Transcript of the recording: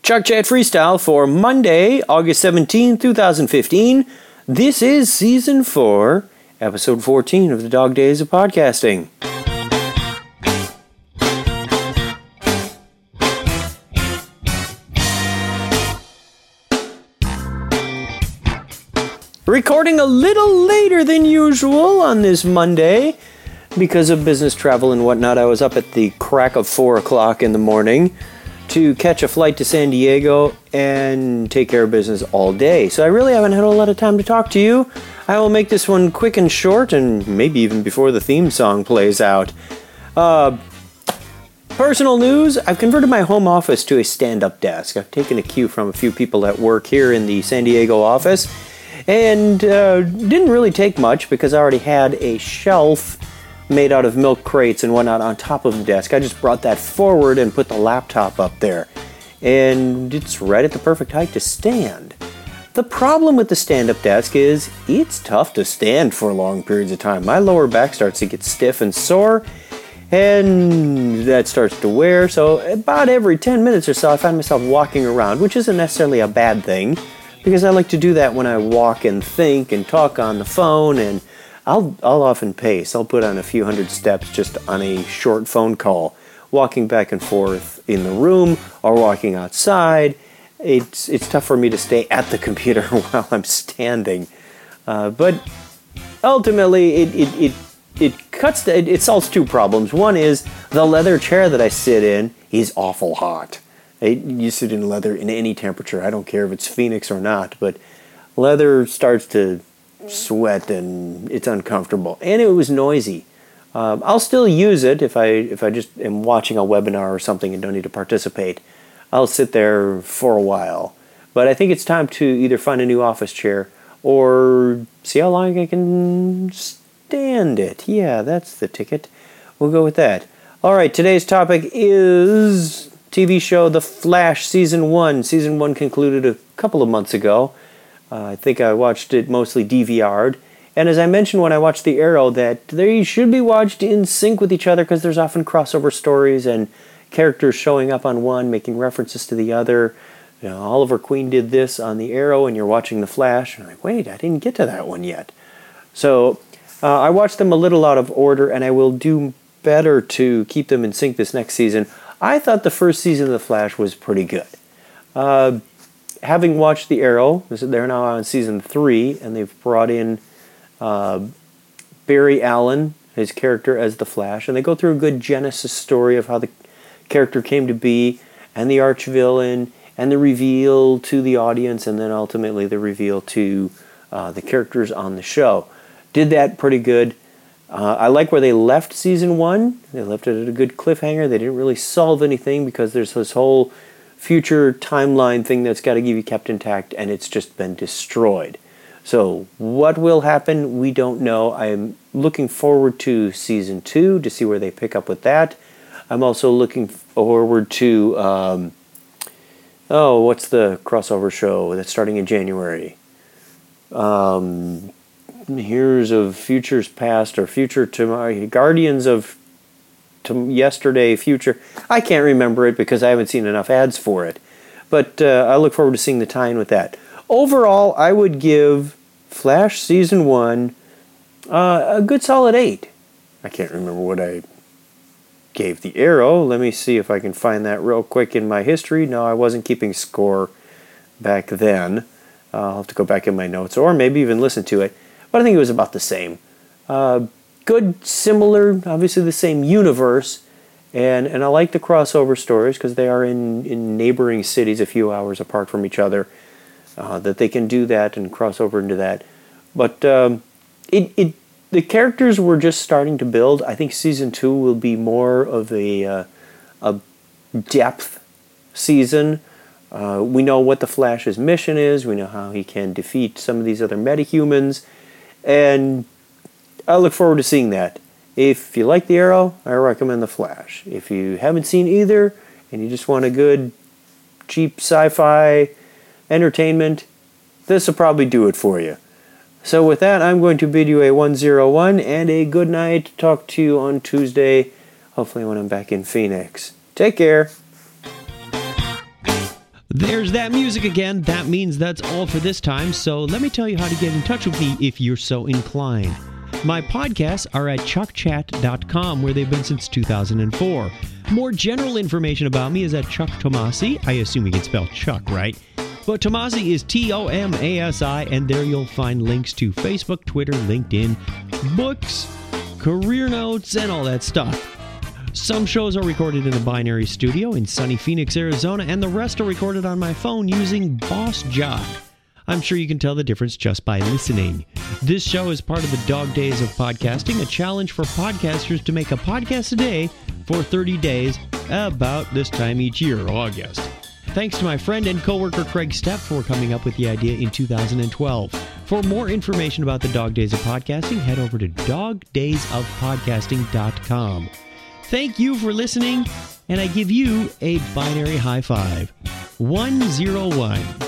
Chuck Chat Freestyle for Monday, August 17, 2015. This is Season 4, Episode 14 of the Dog Days of Podcasting. Recording a little later than usual on this Monday. Because of business travel and whatnot, I was up at the crack of 4 o'clock in the morning to catch a flight to San Diego and take care of business all day. So I really haven't had a lot of time to talk to you. I will make this one quick and short, and maybe even before the theme song plays out. Personal news, I've converted my home office to a stand-up desk. I've taken a cue from a few people at work here in the San Diego office, and didn't really take much because I already had a shelf made out of milk crates and whatnot on top of the desk. I just brought that forward and put the laptop up there. And it's right at the perfect height to stand. The problem with the stand-up desk is it's tough to stand for long periods of time. My lower back starts to get stiff and sore, and that starts to wear. So about every 10 minutes or so, I find myself walking around, which isn't necessarily a bad thing, because I like to do that when I walk and think and talk on the phone, and I'll often pace. I'll put on a few hundred steps just on a short phone call, walking back and forth in the room or walking outside. It's tough for me to stay at the computer while I'm standing, but ultimately it solves two problems. One is the leather chair that I sit in is awful hot. You sit in leather in any temperature. I don't care if it's Phoenix or not, but leather starts to sweat and it's uncomfortable, and it was noisy. I'll still use it if I just am watching a webinar or something and don't need to participate. I'll sit there for a while, but I think it's time to either find a new office chair or see how long I can stand it. Yeah, that's the ticket. We'll go with that. All right, today's topic is TV show The Flash Season 1. Season 1 concluded a couple of months ago. I think I watched it mostly DVR'd. And as I mentioned when I watched The Arrow, that they should be watched in sync with each other because there's often crossover stories and characters showing up on one, making references to the other. You know, Oliver Queen did this on The Arrow, and you're watching The Flash. And I'm like, wait, I didn't get to that one yet. So I watched them a little out of order, and I will do better to keep them in sync this next season. I thought the first season of The Flash was pretty good. Having watched The Arrow, they're now on season 3, and they've brought in Barry Allen, his character as the Flash, and they go through a good genesis story of how the character came to be, and the arch villain, and the reveal to the audience, and then ultimately the reveal to the characters on the show. Did that pretty good. I like where they left season 1. They left it at a good cliffhanger. They didn't really solve anything because there's this whole future timeline thing that's got to be kept intact, and it's just been destroyed. So what will happen, we don't know. I'm looking forward to season 2 to see where they pick up with that. I'm also looking forward to what's the crossover show that's starting in January? Heroes of Futures Past or Future Tomorrow, Guardians of Yesterday, Future. I can't remember it because I haven't seen enough ads for it. But I look forward to seeing the tie-in with that. Overall, I would give Flash Season 1 a good solid 8. I can't remember what I gave The Arrow. Let me see if I can find that real quick in my history. No, I wasn't keeping score back then. I'll have to go back in my notes or maybe even listen to it. But I think it was about the same. Good, similar, obviously the same universe, and I like the crossover stories because they are in neighboring cities a few hours apart from each other, that they can do that and cross over into that. But the characters were just starting to build. I think season 2 will be more of a depth season. We know what the Flash's mission is. We know how he can defeat some of these other metahumans, and I look forward to seeing that. If you like The Arrow, I recommend The Flash. If you haven't seen either, and you just want a good, cheap sci-fi entertainment, this will probably do it for you. So with that, I'm going to bid you a 101 and a good night. Talk to you on Tuesday, hopefully when I'm back in Phoenix. Take care. There's that music again. That means that's all for this time, so let me tell you how to get in touch with me if you're so inclined. My podcasts are at chuckchat.com, where they've been since 2004. More general information about me is at Chuck Tomasi. I assume you can spell Chuck, right? But Tomasi is Tomasi, and there you'll find links to Facebook, Twitter, LinkedIn, books, career notes, and all that stuff. Some shows are recorded in a binary studio in sunny Phoenix, Arizona, and the rest are recorded on my phone using Boss Jock. I'm sure you can tell the difference just by listening. This show is part of the Dog Days of Podcasting, a challenge for podcasters to make a podcast a day for 30 days about this time each year, August. Thanks to my friend and coworker Craig Stepp for coming up with the idea in 2012. For more information about the Dog Days of Podcasting, head over to dogdaysofpodcasting.com. Thank you for listening, and I give you a binary high five. 101.